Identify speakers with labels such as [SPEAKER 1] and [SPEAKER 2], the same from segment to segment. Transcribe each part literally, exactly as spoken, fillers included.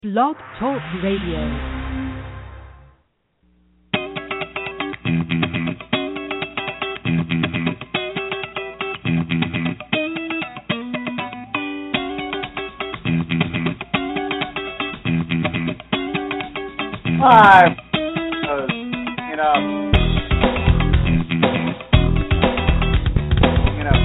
[SPEAKER 1] Blog Talk Radio.
[SPEAKER 2] Hi. Uh, you know, you know.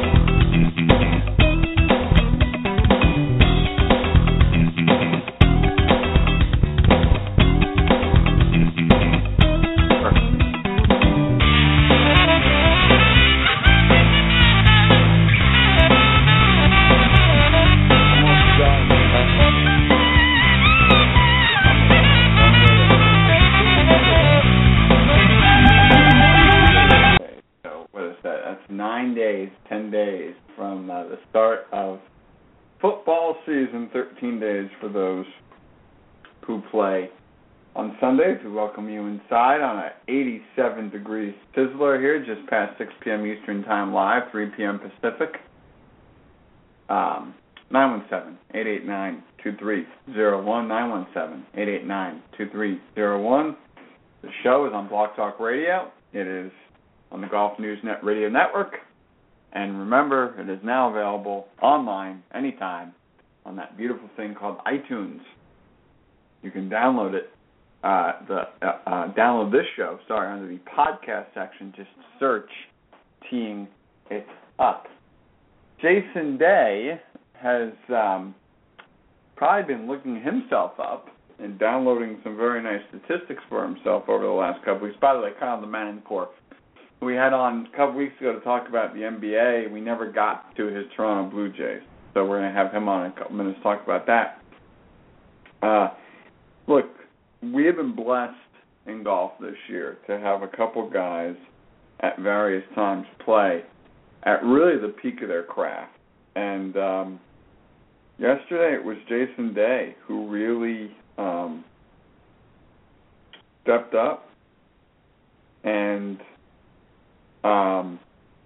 [SPEAKER 2] Nine days, ten days from uh, the start of football season, thirteen days for those who play on Sundays. We welcome you inside on an eighty-seven degree sizzler here, just past six p.m. Eastern Time live, three p.m. Pacific. Um, nine one seven, eight eight nine, two three zero one, nine one seven, eight eight nine, two three zero one. The show is on Blog Talk Radio. It is on the Golf News Net Radio Network. And remember, it is now available online anytime on that beautiful thing called iTunes. You can download it, uh, the uh, uh, download this show, sorry, under the podcast section. Just search Teeing It Up. Jason Day has um, probably been looking himself up and downloading some very nice statistics for himself over the last couple weeks. By the way, Kyle the Manencourt, we had on a couple weeks ago to talk about the N B A. We never got to his Toronto Blue Jays, so we're going to have him on in a couple minutes to talk about that. Uh, look, we have been blessed in golf this year to have a couple guys at various times play at really the peak of their craft. And um, yesterday it was Jason Day who really um, stepped up and Um,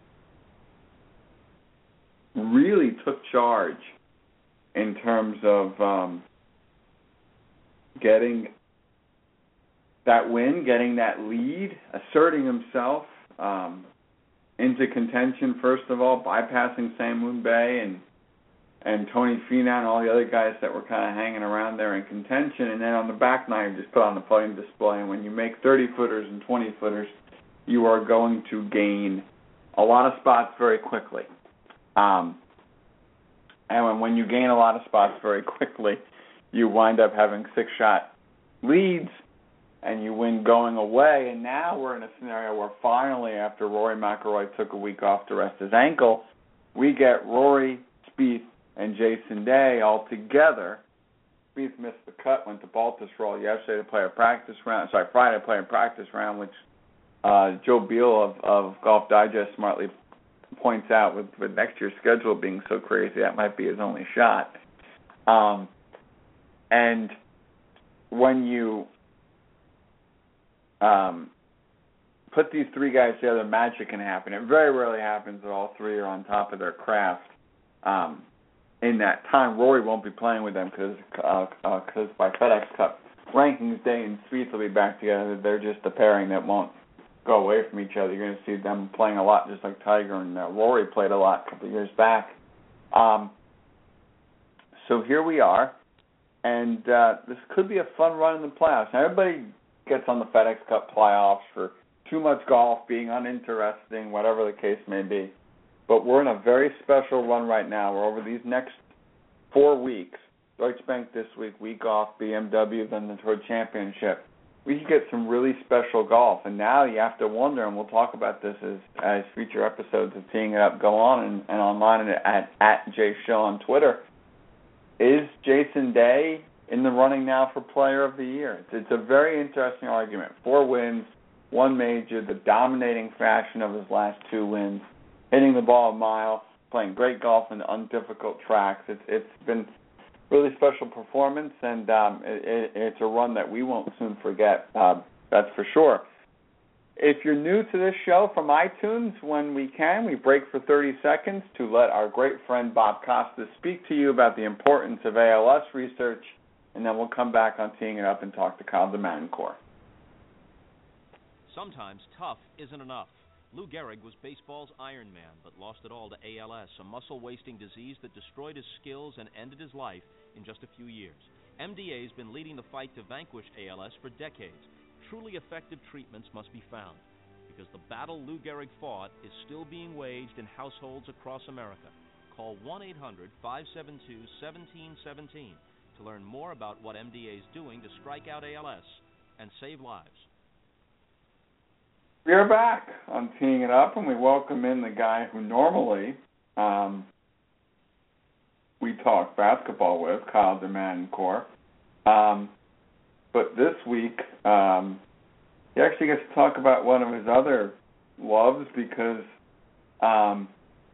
[SPEAKER 2] really took charge in terms of um, getting that win, getting that lead, asserting himself um, into contention, first of all, bypassing Sam Moon Bay and and Tony Finau and all the other guys that were kind of hanging around there in contention. And then on the back nine, just put on the putting display. And when you make thirty-footers and twenty-footers, you are going to gain a lot of spots very quickly. Um, and when, when you gain a lot of spots very quickly, you wind up having six-shot leads, and you win going away. And now we're in a scenario where finally, after Rory McIlroy took a week off to rest his ankle, we get Rory, Spieth, and Jason Day all together. Spieth missed the cut, went to Baltusrol yesterday to play a practice round. Sorry, Friday to play a practice round, which Uh, Joe Beal of, of Golf Digest smartly points out with, with next year's schedule being so crazy, that might be his only shot. Um, and when you um, put these three guys together, magic can happen. It very rarely happens that all three are on top of their craft. Um, in that time, Rory won't be playing with them because uh, uh, cause by FedEx Cup rankings, Day and Spieth will be back together. They're just a pairing that won't go away from each other. You're going to see them playing a lot, just like Tiger and uh, Rory played a lot a couple of years back. Um, so here we are, and uh, this could be a fun run in the playoffs. Now, everybody gets on the FedEx Cup playoffs for too much golf, being uninteresting, whatever the case may be. But we're in a very special run right now, where over these next four weeks, Deutsche Bank this week, week off, B M W, then the Tour Championship, we could get some really special golf. And now you have to wonder, and we'll talk about this as, as future episodes of Teeing It Up go on and, and online at, at Jay Show on Twitter. Is Jason Day in the running now for Player of the Year? It's, it's a very interesting argument. Four wins, one major, the dominating fashion of his last two wins, hitting the ball a mile, playing great golf in undifficult tracks. It's It's been really special performance, and um, it, it's a run that we won't soon forget, uh, that's for sure. If you're new to this show from iTunes, when we can, we break for thirty seconds to let our great friend Bob Costas speak to you about the importance of A L S research and then we'll come back on Teeing It Up and talk to Kyle DeMadencourt.
[SPEAKER 3] Sometimes tough isn't enough. Lou Gehrig was baseball's Iron Man, but lost it all to A L S, a muscle-wasting disease that destroyed his skills and ended his life in just a few years. M D A's been leading the fight to vanquish A L S for decades. Truly effective treatments must be found, because the battle Lou Gehrig fought is still being waged in households across America. Call one eight hundred, five seven two, one seven one seven to learn more about what M D A is doing to strike out A L S and save lives.
[SPEAKER 2] We are back on Teeing It Up, and we welcome in the guy who normally um, we talk basketball with, Kyle DeMadencourt. Um, but this week, um, he actually gets to talk about one of his other loves because um,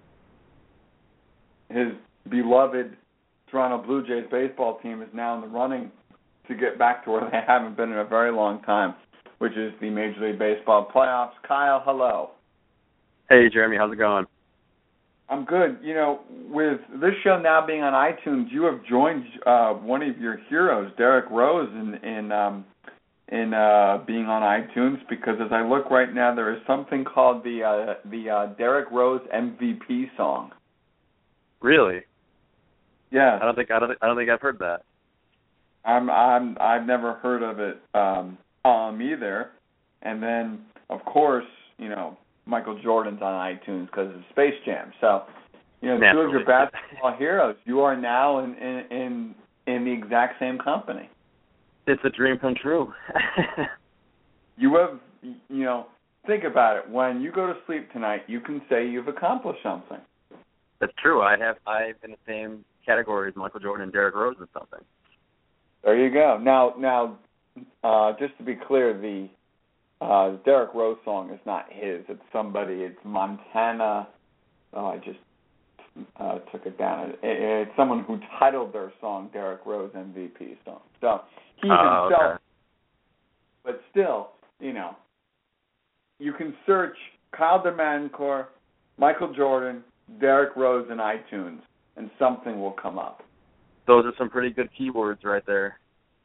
[SPEAKER 2] his beloved Toronto Blue Jays baseball team is now in the running to get back to where they haven't been in a very long time, which is the Major League Baseball playoffs. Kyle, hello.
[SPEAKER 4] Hey, Jeremy, how's it going?
[SPEAKER 2] I'm good. You know, with this show now being on iTunes, you have joined uh, one of your heroes, Derrick Rose, in in um, in uh, being on iTunes, because as I look right now, there is something called the uh, the uh, Derrick Rose M V P song.
[SPEAKER 4] Really?
[SPEAKER 2] Yeah.
[SPEAKER 4] I don't think I don't think, I don't think I've heard that.
[SPEAKER 2] I'm I'm I've never heard of it. Um, Um, either. And then, of course, you know, Michael Jordan's on iTunes because of Space Jam. So, you know,
[SPEAKER 4] Naturally.
[SPEAKER 2] two of your basketball heroes, you are now in, in in in the exact same company.
[SPEAKER 4] It's a dream come true.
[SPEAKER 2] You have, you know, think about it. When you go to sleep tonight, you can say you've accomplished something.
[SPEAKER 4] That's true. I have I'm in the same category as Michael Jordan and Derrick Rose or something.
[SPEAKER 2] There you go. Now, now. Uh, just to be clear, the uh, Derrick Rose song is not his. It's somebody. It's Montana. Oh, I just uh, took it down. It, it, it's someone who titled their song Derrick Rose M V P song. So he
[SPEAKER 4] uh,
[SPEAKER 2] himself.
[SPEAKER 4] Okay.
[SPEAKER 2] But still, you know, you can search Kyle DeMadencourt, Michael Jordan, Derrick Rose in iTunes, and something will come up.
[SPEAKER 4] Those are some pretty good keywords right there.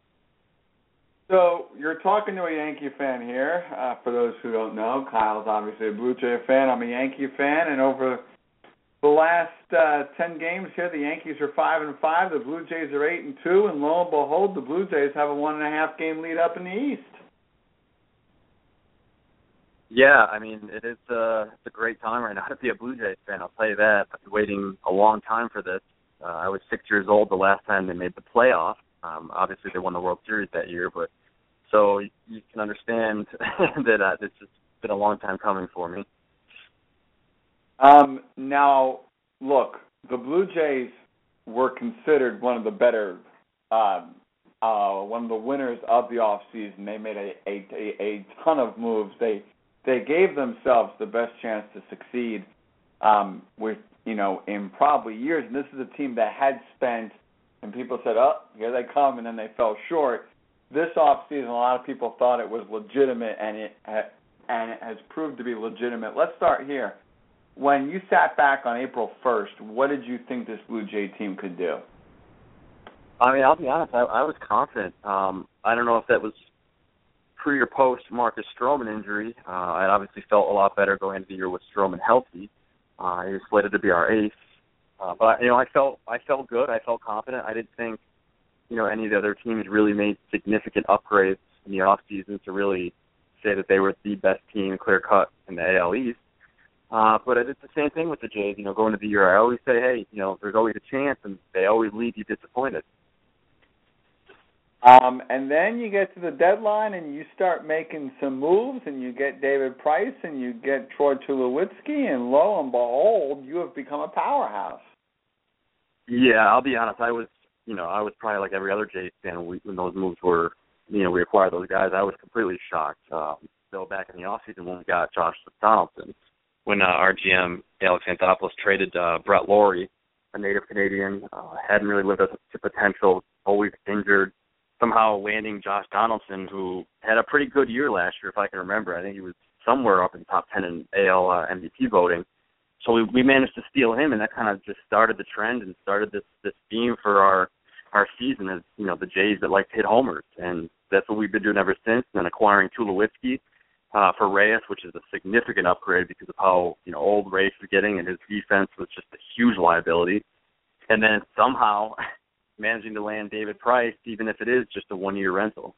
[SPEAKER 2] So you're talking to a Yankee fan here. Uh, for those who don't know, Kyle's obviously a Blue Jay fan. I'm a Yankee fan, and over the last uh, ten games here, the Yankees are five and five. The Blue Jays are eight and two, and lo and behold, the Blue Jays have a one and a half game lead up in the East.
[SPEAKER 4] Yeah, I mean, it is uh, it's a great time right now to be a Blue Jays fan. I'll tell you that. I've been waiting a long time for this. Uh, I was six years old the last time they made the playoff. Um, obviously, they won the World Series that year, but so you, you can understand that uh, this has been a long time coming for me.
[SPEAKER 2] Um, now, look, the Blue Jays were considered one of the better, uh, uh, one of the winners of the offseason. They made a, a, a, a ton of moves. They they gave themselves the best chance to succeed um, with, you know, in probably years. And this is a team that had spent, and people said, oh, here they come, and then they fell short. This offseason, a lot of people thought it was legitimate, and it ha- and it has proved to be legitimate. Let's start here. When you sat back on April first, what did you think this Blue Jay team could do?
[SPEAKER 4] I mean, I'll be honest, I, I was confident. Um, I don't know if that was pre or post Marcus Stroman injury. Uh, I obviously felt a lot better going into the year with Stroman healthy. Uh, he was slated to be our ace. Uh, but, you know, I felt I felt good. I felt confident. I didn't think, you know, any of the other teams really made significant upgrades in the offseason to really say that they were the best team clear-cut in the A L East. Uh, but it's the same thing with the Jays. You know, going into the year, I always say, hey, you know, there's always a chance, and they always leave you disappointed.
[SPEAKER 2] Um, and then you get to the deadline, and you start making some moves, and you get David Price, and you get Troy Tulowitzki, and lo and behold, you have become a powerhouse.
[SPEAKER 4] Yeah, I'll be honest. I was, you know, I was probably like every other Jays fan when, we, when those moves were, you know, we acquired those guys. I was completely shocked. Um, so back in the offseason when we got Josh Donaldson, when uh, our G M, Alex Anthopoulos, traded uh, Brett Lawrie, a native Canadian, uh, hadn't really lived up to potential, always injured, somehow landing Josh Donaldson, who had a pretty good year last year, if I can remember. I think he was somewhere up in the top ten in A L uh, M V P voting. So we, we managed to steal him, and that kind of just started the trend and started this, this theme for our our season as, you know, the Jays that like to hit homers, and that's what we've been doing ever since. And then acquiring Tulowitzki uh, for Reyes, which is a significant upgrade because of how, you know, old Reyes is getting, and his defense was just a huge liability. And then somehow managing to land David Price, even if it is just a one-year rental.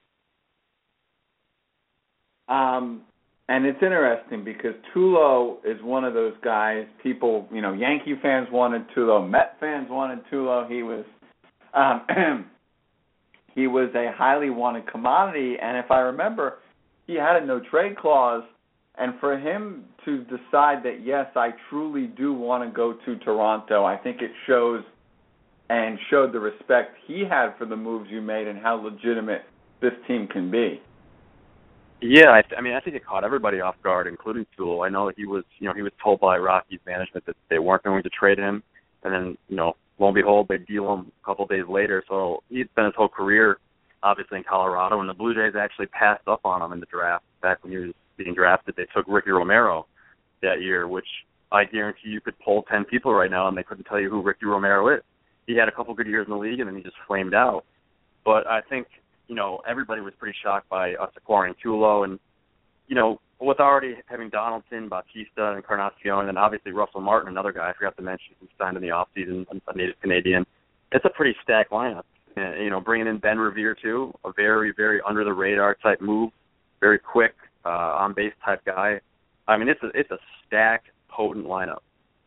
[SPEAKER 2] Um, and it's interesting because Tulo is one of those guys. People, you know, Yankee fans wanted Tulo, Met fans wanted Tulo. He was, um, he was a highly wanted commodity. And if I remember, he had a no trade clause. And for him to decide that yes, I truly do want to go to Toronto, I think it shows and showed the respect he had for the moves you made and how legitimate this team can be.
[SPEAKER 4] Yeah, I, th- I mean, I think it caught everybody off guard, including Tulo. I know that he was, you know, he was told by Rockies management that they weren't going to trade him, and then, you know, lo and behold, they deal him a couple of days later. So he's spent his whole career, obviously, in Colorado, and the Blue Jays actually passed up on him in the draft. Back when he was being drafted, they took Ricky Romero that year, which I guarantee you could poll ten people right now, and they couldn't tell you who Ricky Romero is. He had a couple good years in the league, and then he just flamed out. But I think, you know, everybody was pretty shocked by us acquiring Tulo, and, you know, with already having Donaldson, Bautista, and Encarnacion, and obviously Russell Martin, another guy I forgot to mention who signed in the offseason, a native Canadian, it's a pretty stacked lineup. And, you know, bringing in Ben Revere, too, a very, very under-the-radar type move, very quick, uh, on-base type guy. I mean, it's a, it's a stacked, potent lineup.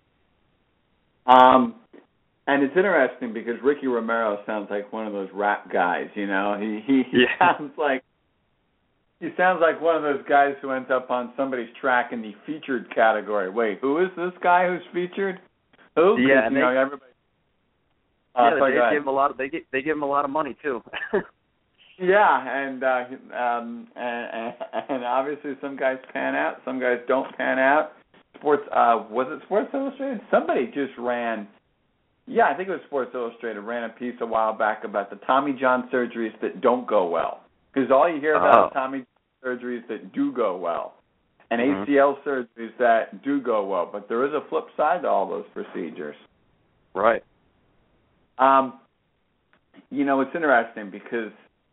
[SPEAKER 2] Um. And it's interesting because Ricky Romero sounds like one of those rap guys, you know. He he, he
[SPEAKER 4] yeah.
[SPEAKER 2] sounds like he sounds like one of those guys who ends up on somebody's track in the featured category. Wait, who is this guy who's featured? Who?
[SPEAKER 4] Yeah, and
[SPEAKER 2] you
[SPEAKER 4] they,
[SPEAKER 2] know, everybody. Uh,
[SPEAKER 4] yeah,
[SPEAKER 2] sorry,
[SPEAKER 4] they give him a lot. Of, they get they give him a lot of money too.
[SPEAKER 2] yeah, and uh, um, and, and obviously some guys pan out, some guys don't pan out. Sports uh, was it Sports Illustrated? Somebody just ran. Yeah, I think it was Sports Illustrated, ran a piece a while back about the Tommy John surgeries that don't go well. Because all you hear about
[SPEAKER 4] oh.
[SPEAKER 2] is Tommy John surgeries that do go well, and
[SPEAKER 4] mm-hmm.
[SPEAKER 2] A C L surgeries that do go well. But there is a flip side to all those procedures.
[SPEAKER 4] Right.
[SPEAKER 2] Um, you know, it's interesting because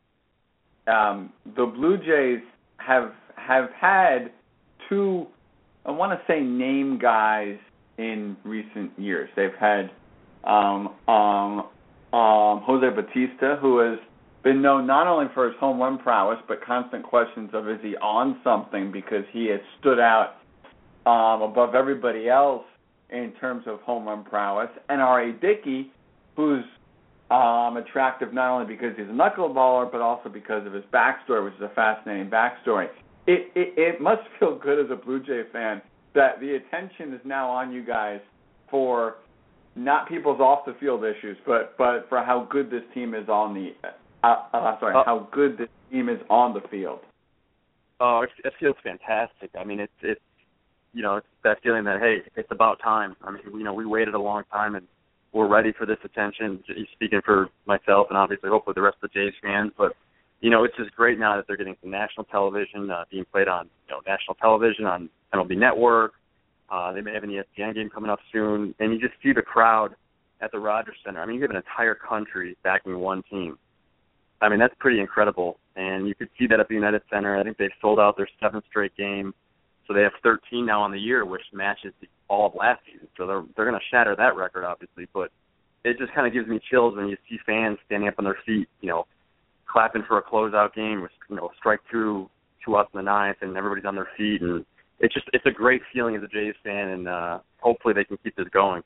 [SPEAKER 2] um, the Blue Jays have have had two, I want to say, name guys in recent years. They've had Um, um, um, Jose Bautista, who has been known not only for his home run prowess, but constant questions of is he on something because he has stood out um, above everybody else in terms of home run prowess. And R A. Dickey, who's um, attractive not only because he's a knuckleballer, but also because of his backstory, which is a fascinating backstory. It, it, it must feel good as a Blue Jay fan that the attention is now on you guys for not people's off-the-field issues, but, but for how good this team is on the uh, uh, sorry,
[SPEAKER 4] uh,
[SPEAKER 2] how good this team is on the field.
[SPEAKER 4] Oh, it, it feels fantastic. I mean, it's it's you know it's that feeling that hey, it's about time. I mean, you know, we waited a long time and we're ready for this attention. Speaking for myself and obviously hopefully the rest of the Jays fans, but you know, it's just great now that they're getting some national television, uh, being played on you know national television on M L B Network. Uh, they may have an E S P N game coming up soon, and you just see the crowd at the Rogers Center. I mean, you have an entire country backing one team. I mean, that's pretty incredible, and you could see that at the United Center. I think they've sold out their seventh straight game, so they have thirteen now on the year, which matches the, all of last season. So they're they're going to shatter that record, obviously, but it just kind of gives me chills when you see fans standing up on their feet, you know, clapping for a closeout game, with, you know, strike two to us in the ninth, and everybody's on their feet, and It's just it's a great feeling as a Jays fan, and uh, hopefully they can keep this going.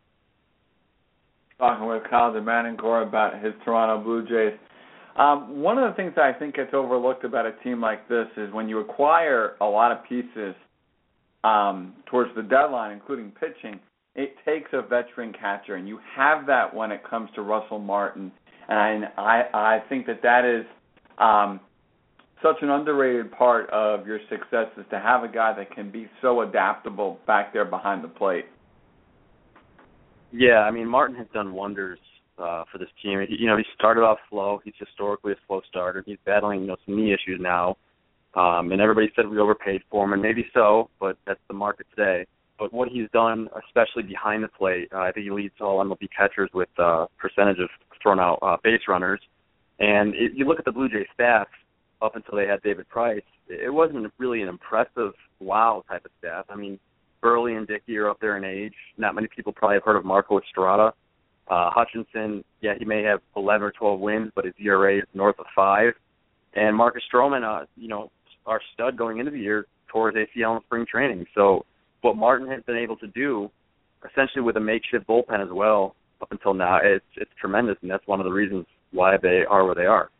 [SPEAKER 2] Talking with Kyle DeManincore about his Toronto Blue Jays. Um, one of the things that I think gets overlooked about a team like this is when you acquire a lot of pieces um, towards the deadline, including pitching, it takes a veteran catcher, and you have that when it comes to Russell Martin. And I, I think that that is um, such an underrated part of your success is to have a guy that can be so adaptable back there behind the plate.
[SPEAKER 4] Yeah, I mean, Martin has done wonders uh, for this team. He, you know, he started off slow. He's historically a slow starter. He's battling, you know, some knee issues now. Um, and everybody said we overpaid for him, and maybe so, but that's the market today. But what he's done, especially behind the plate, uh, I think he leads all M L B catchers with uh, percentage of thrown out uh, base runners. And if you look at the Blue Jays staff up until they had David Price, it wasn't really an impressive wow type of staff. I mean, Burley and Dickey are up there in age. Not many people probably have heard of Marco Estrada. Uh, Hutchinson, yeah, he may have eleven or twelve wins, but his E R A is north of five. And Marcus Stroman, uh, you know, our stud going into the year, tore his A C L in spring training. So what Martin has been able to do, essentially with a makeshift bullpen as well, up until now, it's it's tremendous, and that's one of the reasons why they are where they are.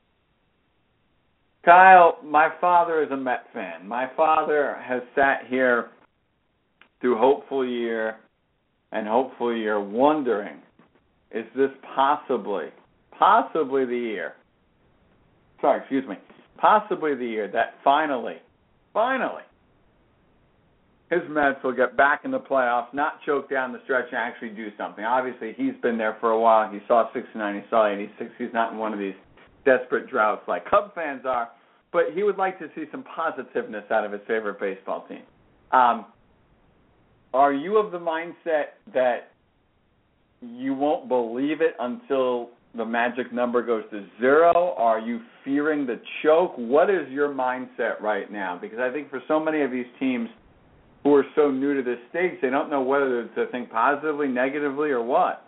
[SPEAKER 2] Kyle, my father is a Met fan. My father has sat here through hopeful year and hopeful year wondering, is this possibly, possibly the year, sorry, excuse me, possibly the year that finally, finally, his Mets will get back in the playoffs, not choke down the stretch and actually do something. Obviously, he's been there for a while. He saw sixty-nine, he saw eighty-six. He's not in one of these desperate droughts like Cub fans are, but he would like to see some positiveness out of his favorite baseball team. Um, are you of the mindset that you won't believe it until the magic number goes to zero? Are you fearing the choke? What is your mindset right now? Because I think for so many of these teams who are so new to this stage, they don't know whether to think positively, negatively, or what.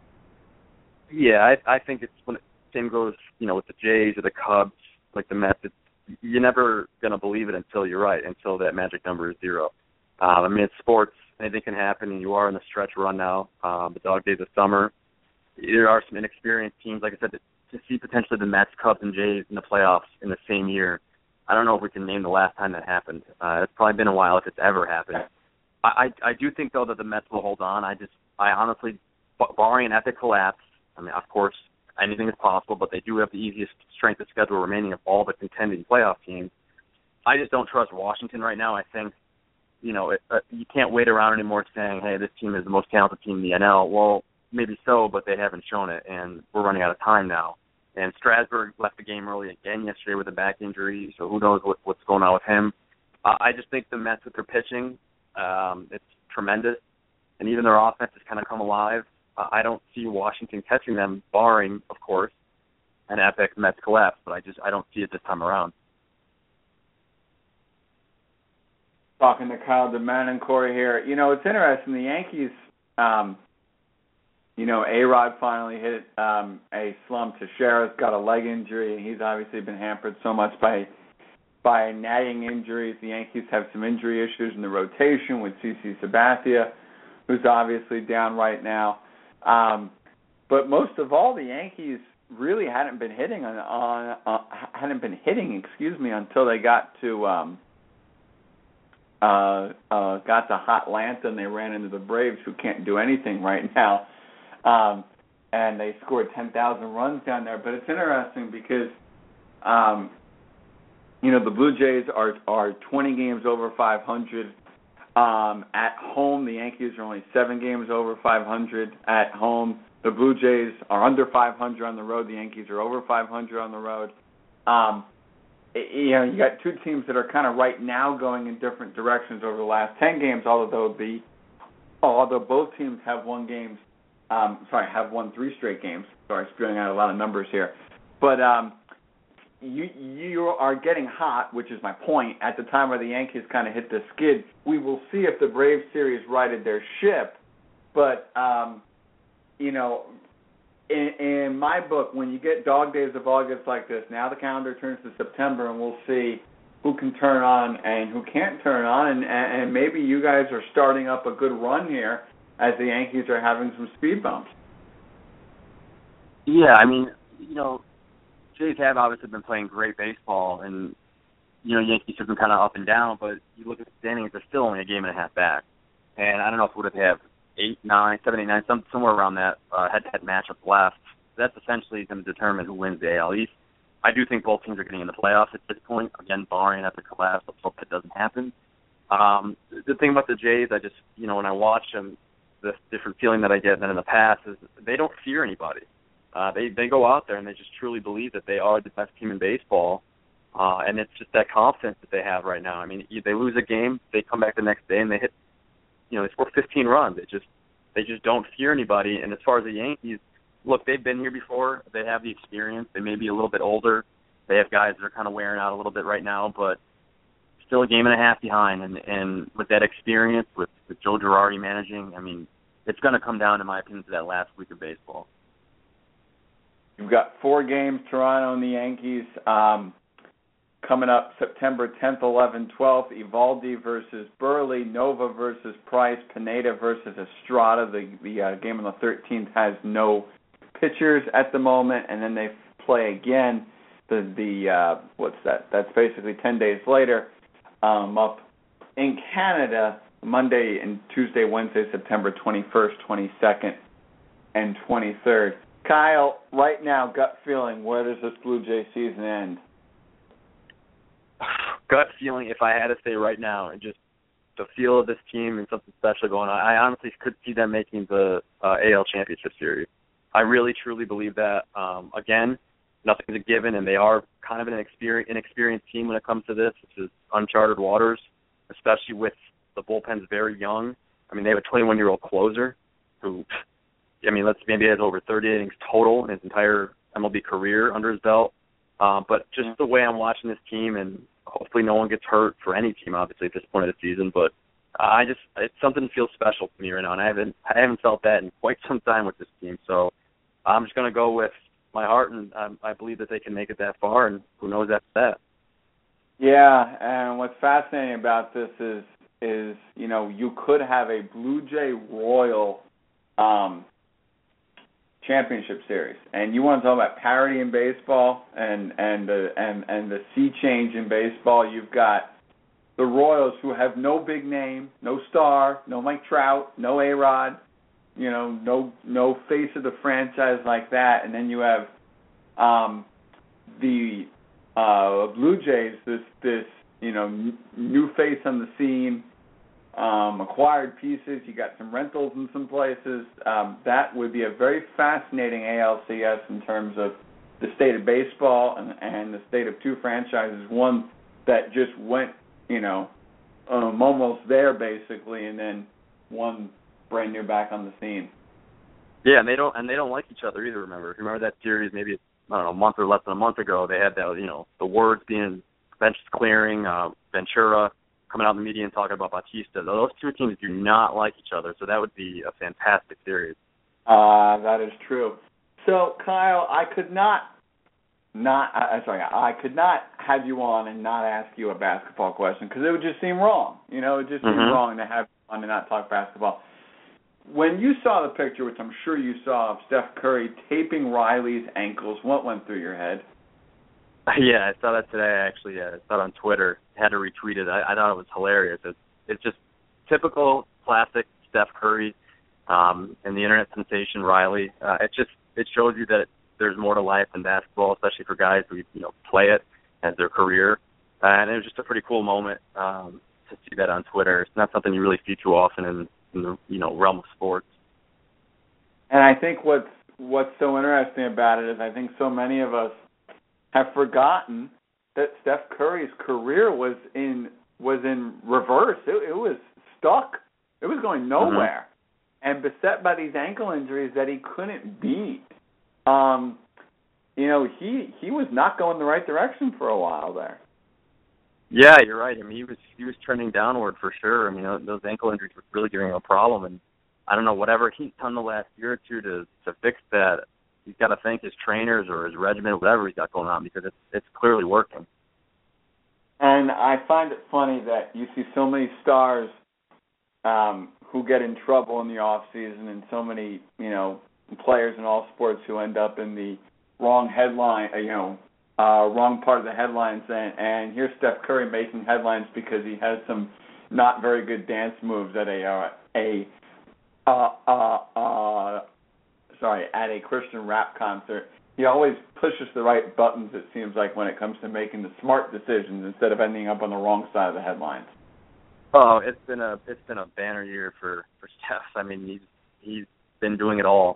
[SPEAKER 4] Yeah, I, I think it's when it, same goes, you know, with the Jays or the Cubs, like the Mets. It's, you're never going to believe it until you're right, until that magic number is zero. Um, I mean, it's sports. Anything can happen, and you are in the stretch run now, um, the dog days of summer. There are some inexperienced teams, like I said, to, to see potentially the Mets, Cubs, and Jays in the playoffs in the same year. I don't know if we can name the last time that happened. Uh, it's probably been a while if it's ever happened. I, I, I do think, though, that the Mets will hold on. I just, I honestly, barring an epic collapse, I mean, of course, anything is possible, but they do have the easiest strength of schedule remaining of all the contending playoff teams. I just don't trust Washington right now. I think, you know, it, uh, you can't wait around anymore saying, hey, this team is the most talented team in the N L. Well, maybe so, but they haven't shown it, and we're running out of time now. And Strasburg left the game early again yesterday with a back injury, so who knows what, what's going on with him. Uh, I just think the Mets with their pitching, um, it's tremendous, and even their offense has kind of come alive. Uh, I don't see Washington catching them, barring, of course, an epic Mets collapse, but I just I don't see it this time around.
[SPEAKER 2] Talking to Kyle DeMann and Corey here. You know, it's interesting. The Yankees, um, you know, A-Rod finally hit um, a slump. Teixeira's got a leg injury, and he's obviously been hampered so much by by nagging injuries. The Yankees have some injury issues in the rotation with CeCe Sabathia, who's obviously down right now. Um, but most of all, the Yankees really hadn't been hitting on, on uh, hadn't been hitting, excuse me, until they got to um, uh, uh, got to Atlanta, and they ran into the Braves, who can't do anything right now. Um, and they scored ten thousand runs down there. But it's interesting because, um, you know, the Blue Jays are are twenty games over five hundred. Um, at home, the Yankees are only seven games over five hundred at home. The Blue Jays are under five hundred on the road. The Yankees are over five hundred on the road. Um, it, you know, you got two teams that are kind of right now going in different directions over the last ten games, although the although both teams have won games. Um, sorry, have won three straight games. Sorry, spewing out a lot of numbers here. But um, you you are getting hot, which is my point, at the time where the Yankees kind of hit the skid. We will see if the Braves series righted their ship. But, um, you know, in, in my book, when you get dog days of August like this, now the calendar turns to September, and we'll see who can turn on and who can't turn on. And, and maybe you guys are starting up a good run here as the Yankees are having some speed bumps.
[SPEAKER 4] Yeah, I mean, you know, Jays have obviously been playing great baseball, and, you know, Yankees have been kind of up and down, but you look at the standings, they're still only a game and a half back. And I don't know if we would have eight, nine, seven, eight, nine, some, somewhere around that uh, head-to-head matchup left. That's essentially going to determine who wins the A L East. I do think both teams are getting in the playoffs at this point, again, barring at the collapse. Let's hope that doesn't happen. Um, the thing about the Jays, I just, you know, when I watch them, the different feeling that I get than in the past is they don't fear anybody. Uh, they they go out there and they just truly believe that they are the best team in baseball, uh, and it's just that confidence that they have right now. I mean, they lose a game, they come back the next day and they hit, you know, they score fifteen runs. They just they just don't fear anybody. And as far as the Yankees, look, they've been here before. They have the experience. They may be a little bit older. They have guys that are kind of wearing out a little bit right now, but still a game and a half behind. And, and with that experience, with, with Joe Girardi managing, I mean, it's going to come down, in my opinion, to that last week of baseball.
[SPEAKER 2] You've got four games, Toronto and the Yankees. Um, coming up September tenth, eleventh, twelfth, Eovaldi versus Burley, Nova versus Price, Pineda versus Estrada. The, the uh, game on the thirteenth has no pitchers at the moment, and then they play again. The, the uh, what's that? That's basically ten days later um, up in Canada, Monday and Tuesday, Wednesday, September twenty-first, twenty-second, and twenty-third. Kyle, right now, gut feeling, where does this Blue Jay season end?
[SPEAKER 4] Gut feeling, if I had to say right now, and just the feel of this team and something special going on, I honestly could see them making the uh, A L Championship Series. I really, truly believe that. Um, again, nothing's a given, and they are kind of an experience, inexperienced team when it comes to this. This is uncharted waters, especially with the bullpen's very young. I mean, they have a twenty-one-year-old closer who, I mean, let's maybe has over thirty innings total in his entire M L B career under his belt. Um, but just the way I'm watching this team, and hopefully no one gets hurt for any team, obviously, at this point of the season. But I just, it's something that feels special to me right now, and I haven't, I haven't felt that in quite some time with this team. So I'm just going to go with my heart, and um, I believe that they can make it that far, and who knows after that.
[SPEAKER 2] Yeah, and what's fascinating about this is, is you know, you could have a Blue Jay Royal um, championship series, and you want to talk about parity in baseball and and uh, and and the sea change in baseball. You've got the Royals, who have no big name, no star, no Mike Trout, no A-Rod, you know, no no face of the franchise like that, and then you have um, the uh, Blue Jays, this this you know n- new face on the scene. Um, acquired pieces, you got some rentals in some places. Um, that would be a very fascinating A L C S in terms of the state of baseball and, and the state of two franchises. One that just went, you know, um, almost there basically, and then one brand new back on the scene.
[SPEAKER 4] Yeah, and they don't and they don't like each other either. Remember, remember that series? Maybe I don't know, a month or less than a month ago. They had that, you know, the words being benches clearing, uh, Ventura coming out in the media and talking about Bautista. Those two teams do not like each other, so that would be a fantastic series.
[SPEAKER 2] Uh, that is true. So, Kyle, I could not, not, uh, sorry, I could not have you on and not ask you a basketball question because it would just seem wrong. You know, it would just mm-hmm. seem wrong to have you on and not talk basketball. When you saw the picture, which I'm sure you saw, of Steph Curry taping Riley's ankles, what went through your head?
[SPEAKER 4] Yeah, I saw that today, actually. I saw it on Twitter. Had to retweet it. I, I thought it was hilarious. It's, it's just typical, classic Steph Curry um, and the internet sensation Riley. Uh, it just it shows you that there's more to life than basketball, especially for guys who you know play it as their career. Uh, and it was just a pretty cool moment um, to see that on Twitter. It's not something you really see too often in, in the you know realm of sports.
[SPEAKER 2] And I think what's what's so interesting about it is I think so many of us have forgotten that Steph Curry's career was in was in reverse. It, it was stuck. It was going nowhere, mm-hmm. and beset by these ankle injuries that he couldn't beat. Um, you know, he he was not going the right direction for a while there.
[SPEAKER 4] Yeah, you're right. I mean, he was he was trending downward for sure. I mean, those ankle injuries were really giving him a problem, and I don't know whatever he's done the last year or two to to fix that. He's got to thank his trainers or his regimen, whatever he's got going on, because it's it's clearly working.
[SPEAKER 2] And I find it funny that you see so many stars um, who get in trouble in the off season, and so many you know players in all sports who end up in the wrong headline, you know, uh, wrong part of the headlines. And, and here's Steph Curry making headlines because he has some not very good dance moves at a uh, a uh, uh, uh, sorry at a Christian rap concert. He always pushes the right buttons, it seems like, when it comes to making the smart decisions instead of ending up on the wrong side of the headlines.
[SPEAKER 4] Oh, it's been a it's been a banner year for, for Steph. I mean, he's he's been doing it all.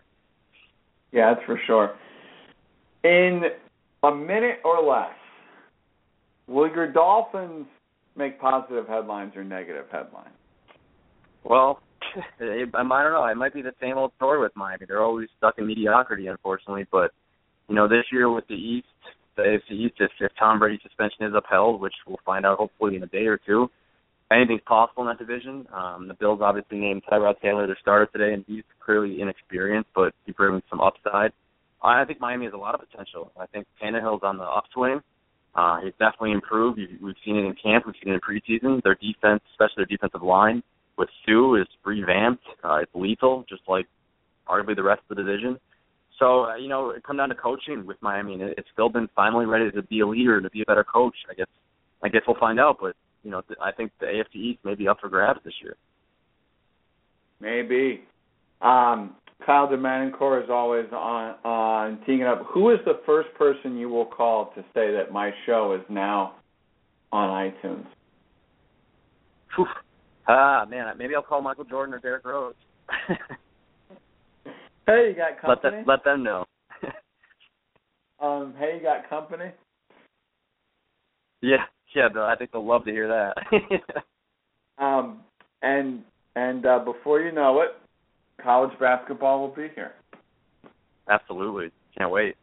[SPEAKER 2] Yeah, that's for sure. In a minute or less, will your Dolphins make positive headlines or negative headlines?
[SPEAKER 4] Well, it, I don't know. It might be the same old story with Miami. They're always stuck in mediocrity, unfortunately. But, you know, this year with the East, the A F C East, if, if Tom Brady's suspension is upheld, which we'll find out hopefully in a day or two, anything's possible in that division. Um, the Bills obviously named Tyrod Taylor their starter today, and he's clearly inexperienced, but he brings some upside. I think Miami has a lot of potential. I think Tannehill's on the upswing. Uh, he's definitely improved. We've seen it in camp. We've seen it in preseason. Their defense, especially their defensive line, with Sue, is revamped. Uh, it's lethal, just like arguably the rest of the division. So, uh, you know, it comes down to coaching with Miami, and it's still been finally ready to be a leader and to be a better coach. I guess I guess we'll find out, but, you know, I think the A F C East may be up for grabs this year.
[SPEAKER 2] Maybe. Um, Kyle DeManincore is always on, on Teeing It Up. Who is the first person you will call to say that my show is now on iTunes?
[SPEAKER 4] Whew. Ah, man, maybe I'll call Michael Jordan or Derrick Rose.
[SPEAKER 2] Hey, you got company?
[SPEAKER 4] Let, them, let them know.
[SPEAKER 2] um, hey, you got company?
[SPEAKER 4] Yeah, yeah, I think they'll love to hear that.
[SPEAKER 2] um, and and uh, before you know it, college basketball will be here.
[SPEAKER 4] Absolutely. Can't wait.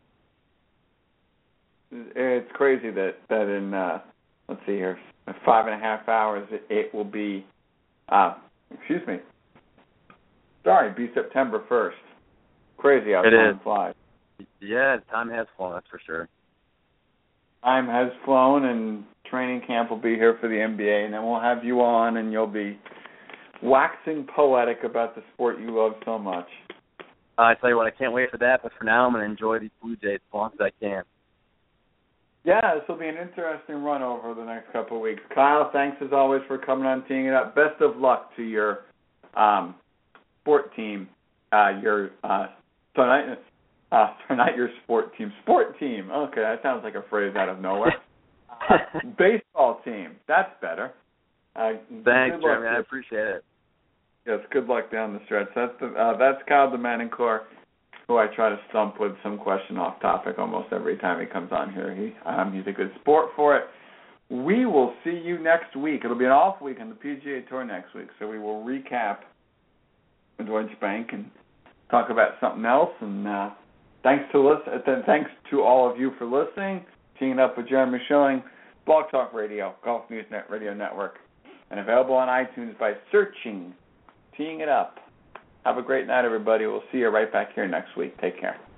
[SPEAKER 2] It's crazy that, that in, uh, let's see here, five and a half hours, it, it will be, uh, excuse me, sorry, be September first. Crazy how
[SPEAKER 4] it
[SPEAKER 2] time
[SPEAKER 4] is.
[SPEAKER 2] flies.
[SPEAKER 4] Yeah, time has flown, that's for sure.
[SPEAKER 2] Time has flown, and training camp will be here for the N B A, and then we'll have you on, and you'll be waxing poetic about the sport you love so much.
[SPEAKER 4] Uh, I tell you what, I can't wait for that, but for now I'm going to enjoy these Blue Jays as long as I can.
[SPEAKER 2] Yeah, this will be an interesting run over the next couple of weeks. Kyle, thanks as always for coming on Teeing It Up. Best of luck to your um, sport team, uh, your uh, so not, uh, so not your sport team, sport team. Okay, that sounds like a phrase out of nowhere. uh, baseball team, that's better. Uh,
[SPEAKER 4] Thanks, Jeremy. I appreciate it.
[SPEAKER 2] Yes, good luck down the stretch. That's the, uh, that's Kyle DeManincore, who I try to stump with some question off topic almost every time he comes on here. He um, he's a good sport for it. We will see you next week. It'll be an off week on the P G A Tour next week, so we will recap the Deutsche Bank and talk about something else. And uh, thanks to listen, thanks to all of you for listening. Teeing It Up with Jeremy Schilling, Blog Talk Radio, Golf News Net Radio Network, and available on iTunes by searching Teeing It Up. Have a great night, everybody. We'll see you right back here next week. Take care.